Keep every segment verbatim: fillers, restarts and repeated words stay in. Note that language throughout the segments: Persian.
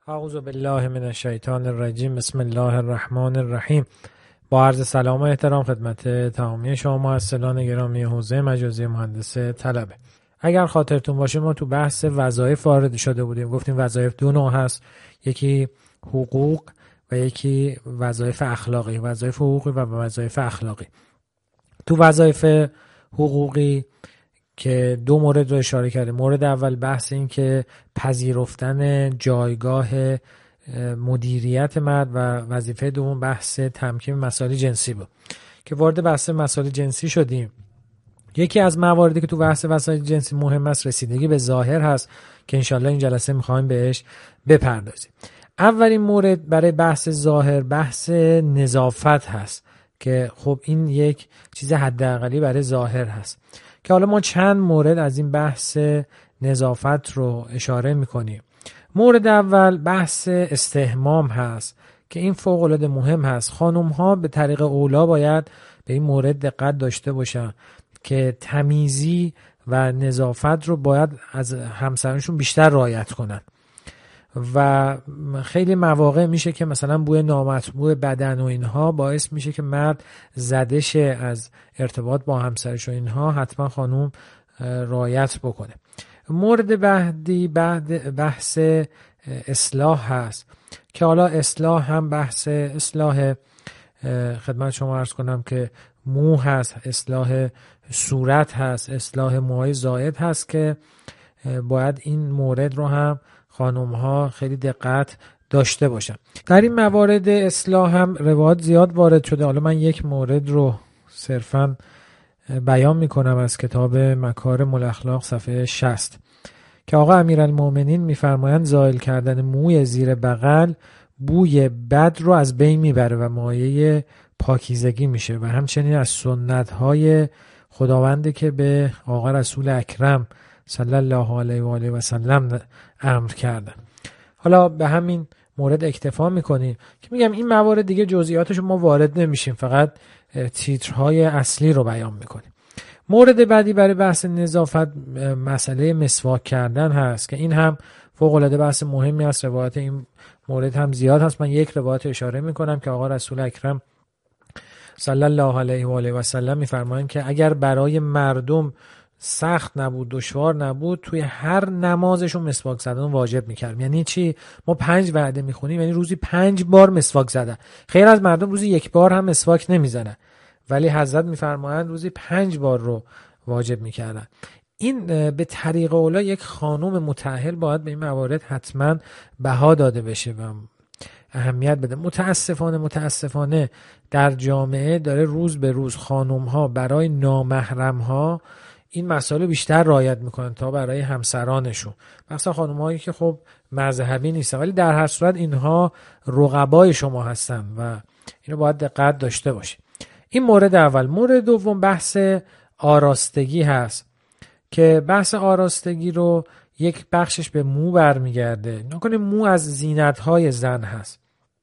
اعوذ بالله من الشیطان الرجیم. بسم الله الرحمن الرحیم. با عرض سلام و احترام خدمت تمامی شما محصلان گرامی حوزه مجازی مهندس طلبه. اگر خاطرتون باشه ما تو بحث وظایف وارد شده بودیم، گفتیم وظایف دو نوع هست، یکی حقوق و یکی وظایف اخلاقی. وظایف حقوقی و وظایف اخلاقی. تو وظایف حقوقی که دو مورد رو اشاره کرده. مورد اول بحث این که پذیرفتن جایگاه مدیریت مرد و وظیفه دوم بحث تمکین مسائل جنسی بود که وارد بحث مسائل جنسی شدیم. یکی از مواردی که تو بحث مسائل جنسی مهم است رسیدگی به ظاهر هست که انشالله این جلسه میخوایم بهش بپردازیم. اولین مورد برای بحث ظاهر بحث نظافت هست که خب این یک چیز حداقلی برای ظاهر هست که حالا ما چند مورد از این بحث نظافت رو اشاره میکنیم. مورد اول بحث استحمام هست که این فوق العاده مهم هست. خانم ها به طریق اولا باید به این مورد دقت داشته باشن که تمیزی و نظافت رو باید از همسرانشون بیشتر رعایت کنن و خیلی مواقع میشه که مثلا بوی نامطبوع بدن و اینها باعث میشه که مرد زده شه از ارتباط با همسرش و اینها. حتما خانوم رعایت بکنه. مورد بعدی بعد بحث اصلاح هست که حالا اصلاح هم بحث اصلاح خدمت شما عرض کنم که مو هست، اصلاح صورت هست، اصلاح موهای زائد هست که باید این مورد رو هم خانم ها خیلی دقت داشته باشن. در این موارد اصلاح هم روایات زیاد وارد شده. حالا من یک مورد رو صرفاً بیان میکنم از کتاب مکارم الاخلاق صفحه شصت که آقا امیرالمومنین میفرمایند زائل کردن موی زیر بغل بوی بد رو از بین میبره و مایه پاکیزگی میشه و همچنین از سنت های خداونده که به آقا رسول اکرم صلی الله علیه و آله و سلم امر کردن. حالا به همین مورد اکتفا میکنیم که میگم این موارد دیگه جزئیاتش ما وارد نمیشیم، فقط تیترهای اصلی رو بیان میکنیم. مورد بعدی برای بحث نظافت مسئله مسواک کردن هست که این هم فوق العاده بحث مهمی است. روایت این مورد هم زیاد هست. من یک روایت اشاره میکنم که آقا رسول اکرم صلی الله علیه و آله و سلم میفرمایند که اگر برای مردم سخت نبود، دشوار نبود، توی هر نمازشون مسواک زدن واجب میکردم. یعنی چی؟ ما پنج وعده میخونیم، یعنی روزی پنج بار مسواک زدن. خیلی از مردم روزی یک بار هم مسواک نمیزنن، ولی حضرت میفرمایند روزی پنج بار رو واجب میکردن. این به طریق اولا یک خانم متأهل باید به این موارد حتما بها داده بشه و اهمیت بده. متاسفانه متاسفانه در جامعه داره روز به روز خانم ها برای نامحرم ها این مسائل بیشتر رعایت میکنن تا برای همسرانشون، مثلا خانم‌هایی که خب مذهبی نیستن، ولی در هر صورت اینها رقبای شما هستن و اینو باید دقت داشته باشید. این مورد اول. مورد دوم بحث آراستگی هست که بحث آراستگی رو یک بخشش به مو برمیگرده. نکنه مو از زینت‌های زن هست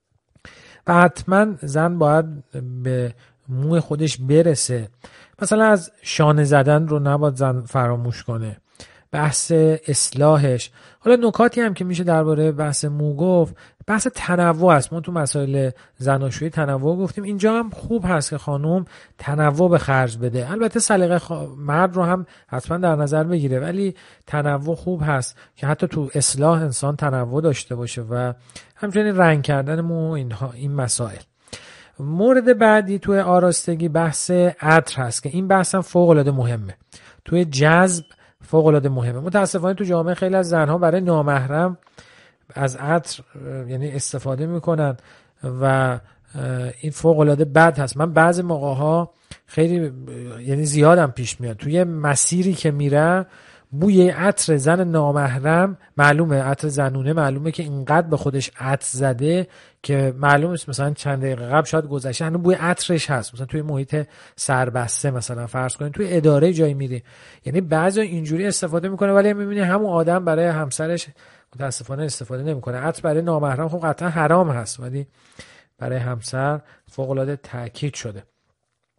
و حتما زن باید به مو خودش برسه. مثلا از شانه زدن رو نباید زن فراموش کنه، بحث اصلاحش. حالا نکاتی هم که میشه درباره بحث مو گفت، بحث تنوع است. ما تو مسائل زناشویی تنوع گفتیم، اینجا هم خوب هست که خانم تنوع به خرج بده. البته سلیقه خ... مرد رو هم حتما در نظر بگیره، ولی تنوع خوب هست که حتی تو اصلاح انسان تنوع داشته باشه و همچنین رنگ کردن مو اینها این مسائل. مورد بعدی توی آراستگی بحث عطر هست که این بحث هم فوق العاده مهمه. توی جذب فوق العاده مهمه. متاسفانه تو جامعه خیلی از زنها برای نامحرم از عطر یعنی استفاده میکنن و این فوق العاده بد هست. من بعضی موقع ها خیلی یعنی زیادم پیش میاد توی مسیری که میره بوی عطر زن نامحرم معلومه، عطر زنونه معلومه که اینقدر به خودش عطر زده که معلومه مثلا چند دقیقه قبل شاید گذشته هنوز بوی عطرش هست. مثلا توی محیط سربسته مثلا فرض کنید توی اداره جایی میری، یعنی بعضی اینجوری استفاده میکنه ولی میبینی همون آدم برای همسرش متاسفانه استفاده نمیکنه. عطر برای نامحرم خب قطعا حرام هست، ولی برای همسر فوق العاده تاکید شده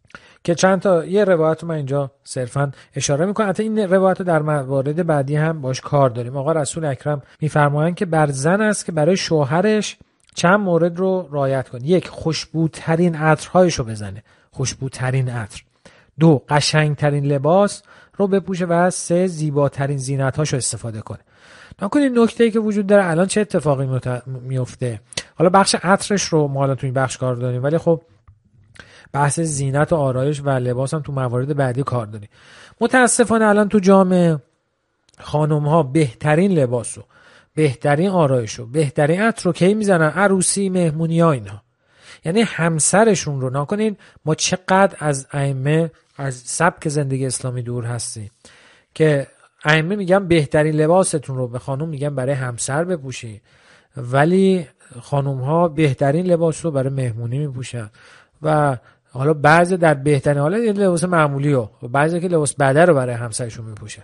که چند تا یه روایت رو من اینجا صرفا اشاره میکنم. حتی این روایت رو در موارد بعدی هم باش کار داریم. آقا رسول اکرم میفرمایند که بر زن است که برای شوهرش چند مورد رو رعایت کنه. یک، خوشبوترین عطرهایش رو بزنه، خوشبوترین عطر. دو، قشنگترین لباس رو بپوشه و سه، زیباترین زینت‌هاش رو استفاده کنه. نکنید نکته‌ای که وجود داره الان چه اتفاقی مت... میفته. حالا بخش عطرش رو ما الان تو این بخش کار داریم، ولی خب بحث زینت و آرایش و لباس هم تو موارد بعدی کار داریم. متاسفانه الان تو جامعه خانم‌ها بهترین لباس رو، بهترین آرایش رو، بهترین عطر رو کی میزنن؟ عروسی، مهمونی‌ها، اینا. یعنی همسرشون رو نکنین ما چقدر از ائمه، از سبک زندگی اسلامی دور هستیم که ائمه میگن بهترین لباستون رو به خانم میگن برای همسر بپوشین، ولی خانم ها بهترین لباس رو برای مهمونی میپوشن و حالا بعضی در بهترین حالا یه لباس معمولی رو، بعضی که لباس بده رو برای همسرشون میپوشن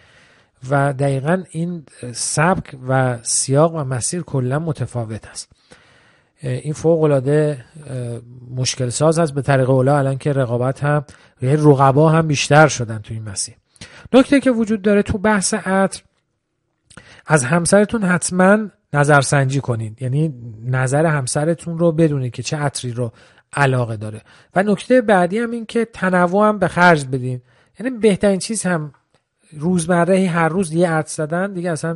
و دقیقاً این سبک و سیاق و مسیر کلا متفاوت است. این فوق العاده مشکل ساز است به طریق اولا الان که رقابت هم رقبا هم بیشتر شدن تو این مسیر. نکته که وجود داره تو بحث عطر، از همسرتون حتما نظرسنجی کنید، یعنی نظر همسرتون رو بدونید که چه عطری رو علاقه داره. و نکته بعدی هم این که تنوع هم به خرج بدین، یعنی بهترین چیز هم روزمره هر روز یه عطر زدن دیگه اصلا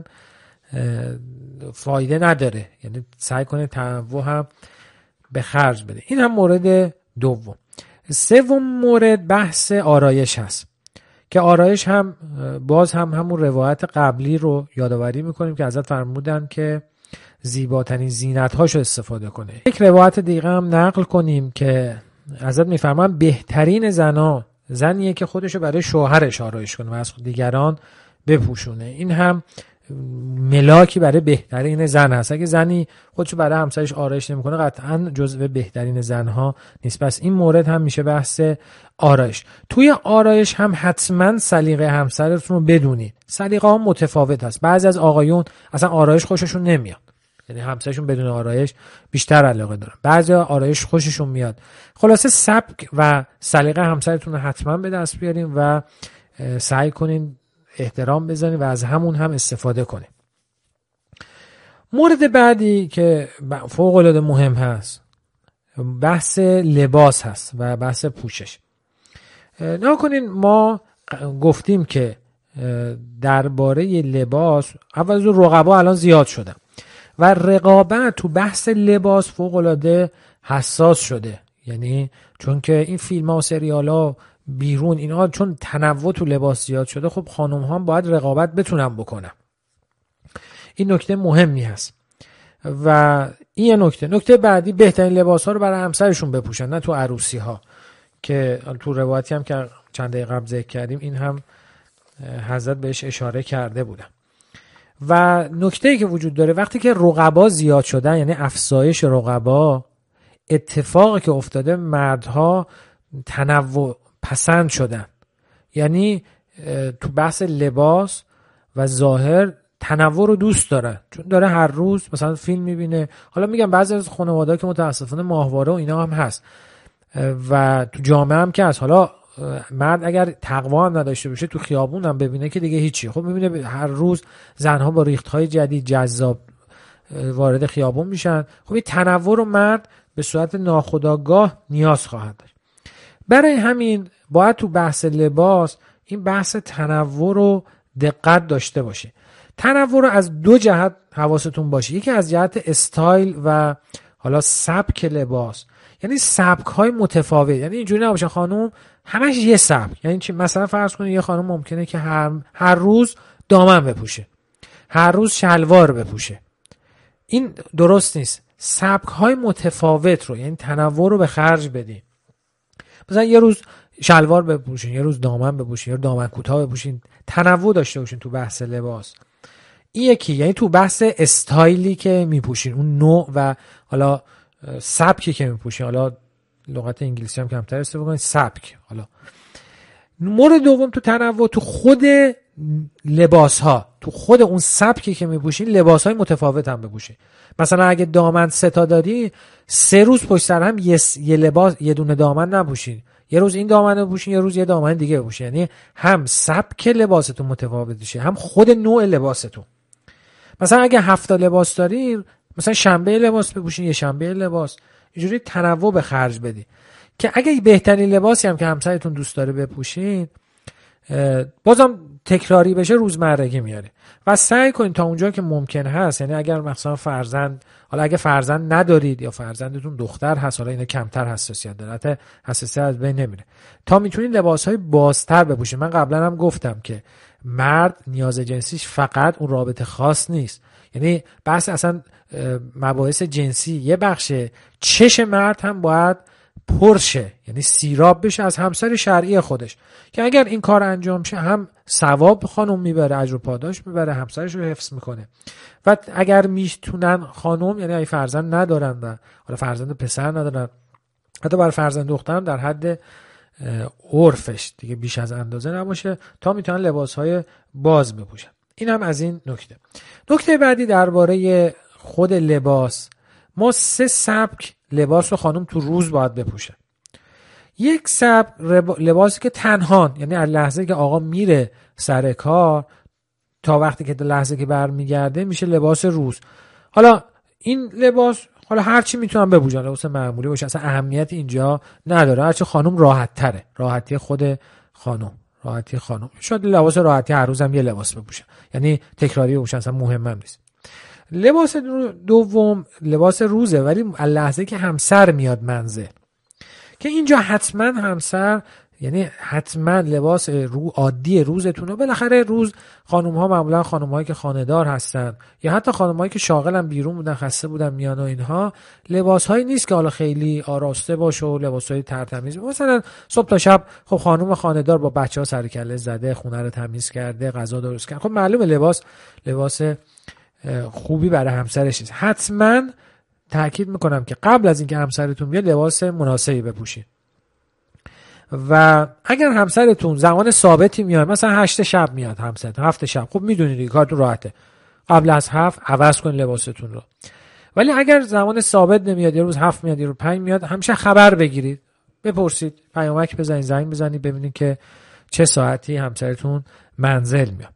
فایده نداره، یعنی سعی کنید تنوع هم به خرج بده. این هم مورد دوم. سوم مورد بحث آرایش هست که آرایش هم باز هم همون روایت قبلی رو یادآوری میکنیم که حضرت فرمودن که زیباترین زینت‌هاشو استفاده کنه. یک روایت دیگه هم نقل کنیم که حضرت میفرمان بهترین زنا زنیه که خودشو برای شوهرش آرایش کنه و از دیگران بپوشونه. این هم ملاکی برای بهترین زن هست. اگه زنی خودشو برای همسرش آرایش نمیکنه قطعا جزو بهترین زنها نیست. پس این مورد هم میشه بحث آرایش. توی آرایش هم حتما سلیقه همسرتون رو بدونید. سلیقه ها متفاوت هست. بعضی از آقایون اصلا آرایش خوششون نمیاد، یعنی همسرشون بدون آرایش بیشتر علاقه دارن. بعضی آرایش خوششون میاد. خلاصه سبک و سلیقه همسرتون رو حتما به دست بیارین و سعی کنین احترام بزنید و از همون هم استفاده کنید. مورد بعدی که فوق العاده مهم هست بحث لباس هست و بحث پوشش. نکنین ما گفتیم که درباره لباس اول از رقبا الان زیاد شدن و رقابت تو بحث لباس فوق العاده حساس شده، یعنی چون که این فیلم ها و سریال ها بیرون اینا چون تنوع تو لباس زیاد شده، خب خانم ها باید رقابت بتونن بکنن. این نکته مهمی هست. و این یه نکته. نکته بعدی بهترین لباس ها رو برای همسرشون بپوشن، نه تو عروسی ها، که تو روایتی هم که چند دقیقه قبل ذکر کردیم این هم حضرت بهش اشاره کرده بودن. و نکته‌ای که وجود داره وقتی که رقبا زیاد شدن، یعنی افزایش رقبا، اتفاقی که افتاده مردها تنوع پسند شدن، یعنی تو بحث لباس و ظاهر تنوع رو دوست داره، چون داره هر روز مثلا فیلم میبینه. حالا میگم بعضی از خانواده‌ها که متاسفانه ماهواره و اینا هم هست و تو جامعه هم که از حالا مرد اگر تقوا هم نداشته باشه تو خیابون هم ببینه که دیگه هیچی. خب میبینه هر روز زنها با ریختهای جدید جذاب وارد خیابون میشن. خب این تنوع رو مرد به صورت ناخودآگاه نیاز خواهد داشت. برای همین باید تو بحث لباس این بحث تنوع رو دقت داشته باشه. تنوع رو از دو جهت حواستون باشه. یکی از جهت استایل و حالا سبک لباس، یعنی سبک های متفاوت، یعنی اینجوری نباشه خانم همش یه سبک. یعنی چی؟ مثلا فرض کنید یه خانم ممکنه که هر هر روز دامن بپوشه، هر روز شلوار بپوشه. این درست نیست. سبک های متفاوت رو، یعنی تنوع رو به خرج بدین. مثلا یه روز شلوار بپوشین، یه روز دامن بپوشین، یه روز دامن کوتاه بپوشین. تنوع داشته باشین تو بحث لباس. این یکی، یعنی تو بحث استایلی که میپوشین، اون نوع و حالا سبکی که میپوشین. حالا لغت انگلیسی هم کمتر استفاده کنید، سبک. حالا مورد دوم تو تنوع، تو خود لباس ها، تو خود اون سبکی که میپوشین لباس های متفاوت هم بپوشین. مثلا اگه دامن سه تا داری، سه روز پشت سر هم یه, یه لباس، یه دونه دامن نپوشین، یه روز این دامن رو بپوشین، یه روز یه دامن دیگه بپوشین. یعنی هم سبک لباستون متفاوت میشه، هم خود نوع لباستون. مثلا اگه هفت تا لباس داری، مثلا شنبه لباس بپوشین، یه شنبه لباس، اینجوری تنوع به خرج بدی که اگه بهترین لباسی هم که همسرتون دوست داره بپوشین بازم تکراری بشه روزمرگی میاره. و سعی کنید تا اونجا که ممکن هست، یعنی اگر مثلا فرزند، حالا اگه فرزند ندارید یا فرزندتون دختر هست، حالا اینا کمتر حساسیت داره، حتی حساسیت از بین نمیره، تا میتونید لباسهای بازتر بپوشید. من قبلا هم گفتم که مرد نیاز جنسیش فقط اون رابطه خاص نیست، یعنی بحث اصلا مباحث جنسی یه بخشه، چش مرد هم باید پرشه، یعنی سیراب بشه از همسر شرعی خودش، که اگر این کار انجام شه هم ثواب خانم میبره، اجر و پاداش میبره، همسرش رو حفظ میکنه. و اگر میتونن خانم، یعنی اگه فرزند ندارن و حالا فرزند پسر ندارن، حتی بر فرزند دخترم در حد عرفش دیگه بیش از اندازه نباشه، تا میتونن لباسهای باز بپوشن. این هم از این نکته. نکته بعدی درباره خود لباس، ما سه سبک لباس رو خانم تو روز باید بپوشه. یک سبک لباسی که تنها، یعنی از لحظه که آقا میره سر کار تا وقتی که لحظه که برمیگرده میشه لباس روز. حالا این لباس حالا هر چی میتونن بپوشن، لباس معمولی باشه، اصلا اهمیت اینجا نداره، هرچه خانم راحت تره، راحتی خود خانم، راحتی خانم. شاید لباس راحتی هر روزم یه لباس بپوشن، یعنی تکراری بپوشن، اصلا مهم هم نیست. لباس دوم لباس روزه، ولی لحظه که همسر میاد منزل، که اینجا حتما همسر، یعنی حتما لباس رو عادی روزتونه. بالاخره روز خانم ها معمولا خانم هایی که خانه‌دار هستن یا حتی خانم هایی که شاغلن بیرون بودن خسته بودن میان و اینها، لباس هایی نیست که حالا خیلی آراسته باشه و لباس های ترتمیز. مثلا صبح تا شب خب خانم خانه‌دار با بچه ها سر کله زده، خونه رو تمیز کرده، غذا درست کرده، خب معلومه لباس لباس خوبی برای همسرش نیست. حتما تاکید میکنم که قبل از اینکه همسرتون بیاد لباس مناسبی بپوشید. و اگر همسرتون زمان ثابتی میاد، مثلا هشت شب میاد همسرتون، هفت شب، خب میدونید دیگه کارتون راحته، قبل از هفت عوض کنید لباستون رو. ولی اگر زمان ثابت نمیاد، یه روز هفت میاد، یه روز پنج میاد، همیشه خبر بگیرید، بپرسید، پیامک بزنید، زنگ بزنید، ببینید که چه ساعتی همسرتون منزل میاد.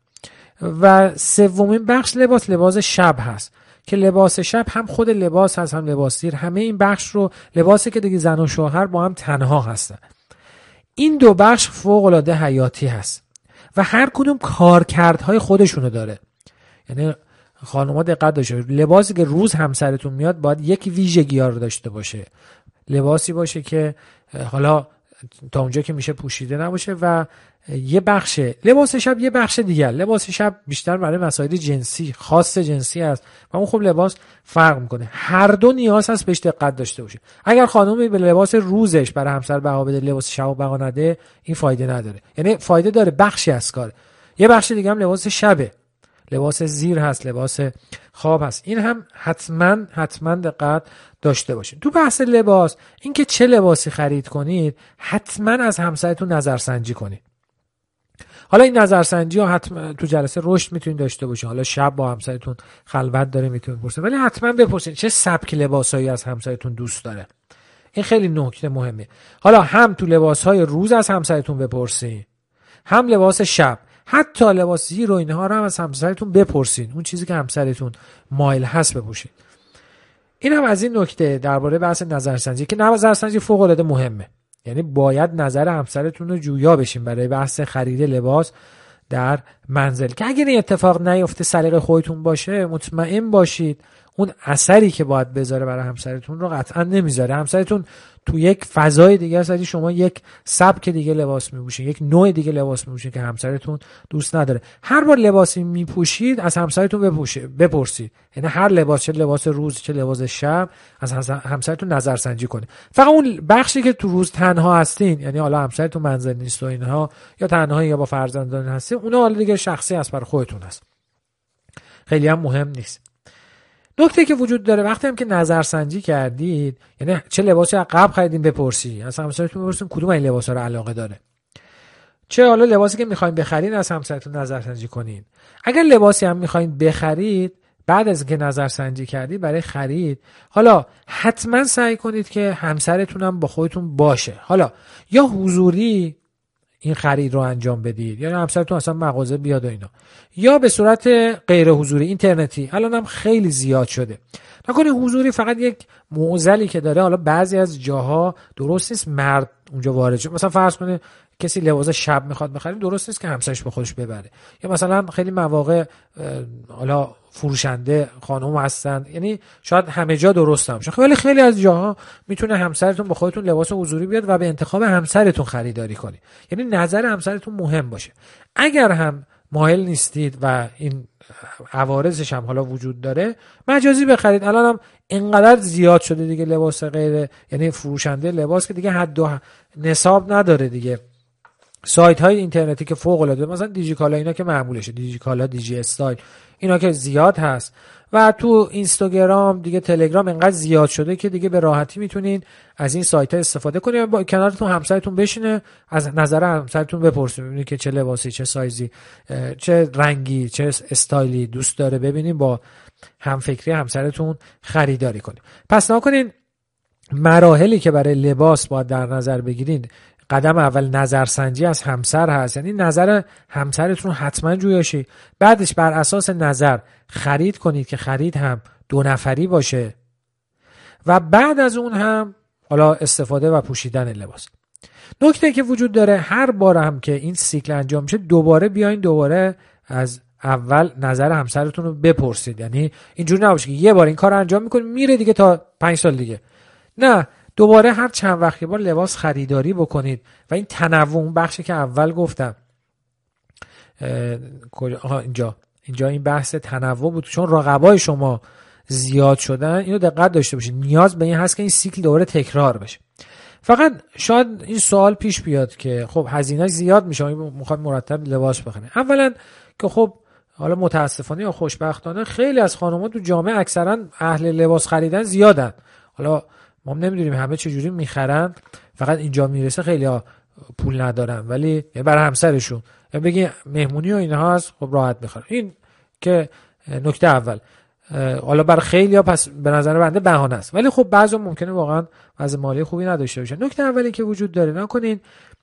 و سومین بخش لباس لباس شب هست، که لباس شب هم خود لباس هست هم لباس دیر. همه این بخش رو لباسی که دیگه زن و شوهر با هم تنها هستن. این دو بخش فوق العاده حیاتی هست و هر کدوم کارکردهای خودشونو داره. یعنی خانم‌ها دقت داشته باشید، لباسی که روز همسرتون میاد باید یک ویژگی ها رو داشته باشه. لباسی باشه که حالا تا اونجا که میشه پوشیده نباشه. و یه بخش لباس شب، یه بخش دیگر لباس شب بیشتر برای مسائل جنسی، خاص جنسی است و اون خب لباس فرق میکنه. هر دو نیاز هست بهش دقت داشته باشه. اگر خانومی به لباس روزش برای همسر بها بده، لباس شب بها نده، این فایده نداره. یعنی فایده داره بخشی از کار، یه بخش دیگه هم لباس شبه، لباس زیر هست، لباس خواب هست. این هم حتما حتما دقت داشته باشید. تو بحث لباس، اینکه چه لباسی خرید کنید، حتما از همسرتون نظرسنجی کنید. حالا این نظرسنجی ها حتما تو جلسه رشد میتونید داشته باشید، حالا شب با همسرتون خلوت داره میتونید بپرسید، ولی حتما بپرسید چه سبک لباسایی از همسرتون دوست داره. این خیلی نکته مهمه. حالا هم تو لباسهای روز از همسرتون بپرسید، هم لباس شب، حتی لباس زیر و اینها رو هم از همسرتون بپرسید، اون چیزی که همسرتون مایل هست بپوشید. این هم از این نکته درباره بحث نظرسنجی، که نظرسنجی فوق العاده مهمه. یعنی باید نظر همسرتون رو جویا بشین برای بحث خرید لباس در منزل، که اگر این اتفاق نیفته سلیقه خودتون باشه، مطمئن باشید اون اثری که باید بذاره برای همسرتون رو قطعا نمیذاره. همسرتون تو یک فضای دیگه است، شما یک سبک دیگه لباس میپوشید، یک نوع دیگه لباس میپوشید که همسرتون دوست نداره. هر بار لباسی میپوشید از همسرتون بپوشید، بپرسید، یعنی هر لباس، چه لباس روز چه لباس شب، از همسرتون نظرسنجی کنید. فقط اون بخشی که تو روز تنها هستین، یعنی حالا همسرتون منزل نیست و اینها، یا تنها یا با فرزندان هستین، اونها حالا دیگه شخصی است، برای خودتون است، خیلی هم مهم نیست. نکته که وجود داره، وقتی هم که نظرسنجی کردید، یعنی چه لباسی از قبل خریدین بپرسید، از همسرتون بپرسید کدوم این لباسا رو علاقه داره. چه حالا لباسی که میخواین بخرید از همسرتون نظرسنجی کنین. اگر لباسی هم میخواین بخرید، بعد از اینکه نظرسنجی کردید برای خرید، حالا حتما سعی کنید که همسرتون هم با خودتون باشه. حالا یا حضوری این خرید رو انجام بدید، یا همسرتون اصلا مغازه بیاد و اینا، یا به صورت غیر حضوری اینترنتی. الان هم خیلی زیاد شده. نکنه حضوری فقط یک معضلی که داره، حالا بعضی از جاها درست نیست مرد اونجا وارد شه. مثلا فرض کنه کسی لباس شب میخواد بخره، درست نیست که همسرش به خودش ببره. یا مثلا خیلی مواقع حالا فروشنده خانم هستن، یعنی شاید همه جا درست نباشه، ولی خیلی از جاها میتونه همسرتون با خودتون لباس حضوری بیاد و به انتخاب همسرتون خریداری کنید. یعنی نظر همسرتون مهم باشه. اگر هم مایل نیستید و این عوارضش هم حالا وجود داره، مجازی بخرید. الان هم اینقدر زیاد شده دیگه لباس غیر، یعنی فروشنده لباس که دیگه حد و نصاب نداره دیگه. سایت های اینترنتی که فوق العاده، مثلا دیجیکالا اینا که معمولشه، دیجیکالا، دیجی استایل، اینا که زیاد هست. و تو اینستاگرام دیگه، تلگرام اینقدر زیاد شده که دیگه به راحتی میتونین از این سایت ها استفاده کنین. با کنارتون همسرتون بشینه، از نظر همسرتون بپرسید، ببینید که چه لباسی، چه سایزی، چه رنگی، چه استایلی دوست داره، ببینین با همفکری همسرتون خریداری کنین. پس نکنین مراحلی که برای لباس باید در نظر بگیرین. قدم اول نظرسنجی از همسر هست، یعنی نظر همسرتون حتما جویاشی. بعدش بر اساس نظر خرید کنید که خرید هم دو نفری باشه، و بعد از اون هم حالا استفاده و پوشیدن لباس. نکته که وجود داره، هر بار هم که این سیکل انجام میشه، دوباره بیاین دوباره از اول نظر همسرتون رو بپرسید. یعنی اینجوری نباشه که یه بار این کار انجام میکنید میره دیگه تا پنج سال دیگه. نه، دوباره هر چند وقت بار لباس خریداری بکنید. و این تنوع، اون بخشی که اول گفتم آها اینجا اینجا این بحث تنوع بود، چون رقبای شما زیاد شدن. اینو دقت داشته باشید، نیاز به این هست که این سیکل دوباره تکرار بشه. فقط شاید این سوال پیش بیاد که خب هزینه زیاد میشه، میخواد مرتب لباس بخرید. اولا که خب حالا متاسفانه یا خوشبختانه خیلی از خانم‌ها تو جامعه اکثرا اهل لباس خریدن زیادن. حالا ما نمیدونیم همه چجوری میخرن، فقط اینجا میرسه خیلی ها پول ندارن، ولی برای همسرشون بگی مهمونی و اینها هست، خب راحت بخرن. این که نکته اول. حالا برای خیلی ها پس به نظر بنده بهانه است، ولی خب بعضی ممکنه واقعا وضع مالی خوبی نداشته باشن. نکته اولی که وجود داره، نکنین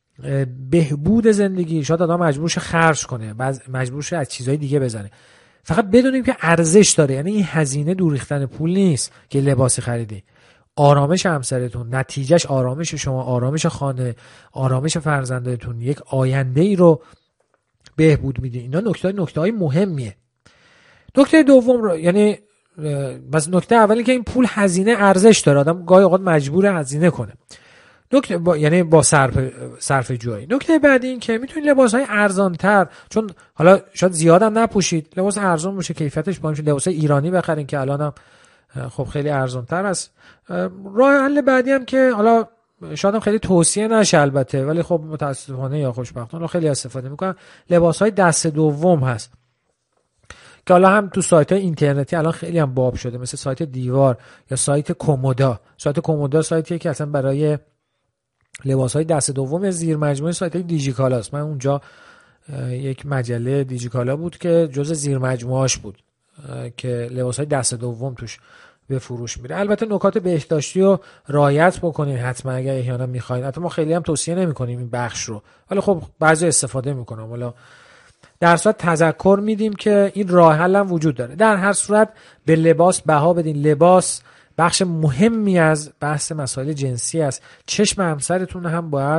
بهبود زندگی شاید آدم مجبور شه خرج کنه، بعض مجبور شه از چیزهای دیگه بزنه. فقط بدونیم که ارزش داره. یعنی این هزینه دور ریختن پول نیست که لباس خریدی. آرامش همسرتون، نتیجهش آرامش شما، آرامش خانه، آرامش فرزندتون، یک آینده ای رو بهبود میده. اینا نکته نکته های مهمیه. نکته دوم رو، یعنی بس نکته اولی که این پول هزینه ارزش داره، آدم گاهی اوقات مجبور هزینه کنه. نکته با، یعنی با صرف صرف جویی. نکته بعدی این که میتونید لباس‌های ارزان‌تر، چون حالا شاید زیادم نپوشید، لباس ارزان باشه، کیفیتش باشه، لباس ایرانی بخرین که الانم خب خیلی ارزان‌تر است. راه حل بعدی هم که حالا شاید هم خیلی توصیه نشه البته، ولی خب متاسفانه یا خوشبختانه خیلی استفاده میکنن، لباس‌های دست دوم هست که حالا هم تو سایت‌های اینترنتی الان خیلی هم باب شده، مثل سایت دیوار یا سایت کومودا. سایت کومودا سایتیه که اصلا برای لباس‌های دست دوم زیر مجموعه سایت‌های دیجیکالا است. من اونجا یک مجله دیجیکالا بود که جزء زیر مجموعه‌اش بود که لباس‌های دست دوم توش به فروش میره. البته نکات بهداشتی رو رعایت بکنین حتما اگر احیانا می‌خواید. البته ما خیلی هم توصیه نمی‌کنیم این بخش رو، ولی خب بعضی استفاده می‌کنن. والا در صورت تذکر میدیم که این راه حل هم وجود داره. در هر صورت به لباس بها بدین. لباس بخش مهمی از بحث مسائل جنسی است. چشم همسرتون هم باید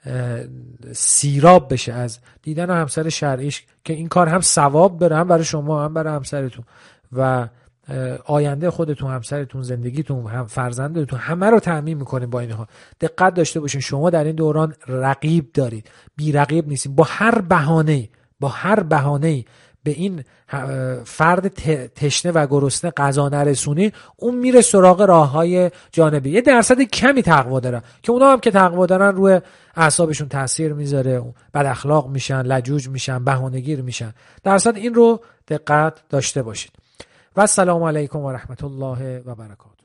سیراب بشه از دیدن همسر شرعیش که این کار هم ثواب بره، هم برای شما هم برای همسرتون، و آینده خودتون، همسرتون، زندگیتون، هم فرزندتون، همه رو تضمین میکنه. با اینها دقت داشته باشین، شما در این دوران رقیب دارید، بی رقیب نیستین. با هر بهانه‌ای با هر بهانه‌ای به این فرد تشنه و گرسنه غذا نرسونی، اون میره سراغ راههای جانبی. یه درصد کمی تقوا دارن که اونا هم که تقوا دارن روی اعصابشون تاثیر میذاره، بد اخلاق میشن، لجوج میشن، بهانه‌گیر میشن. درصد این رو دقت داشته باشید. و السلام علیکم و رحمت الله و برکاته.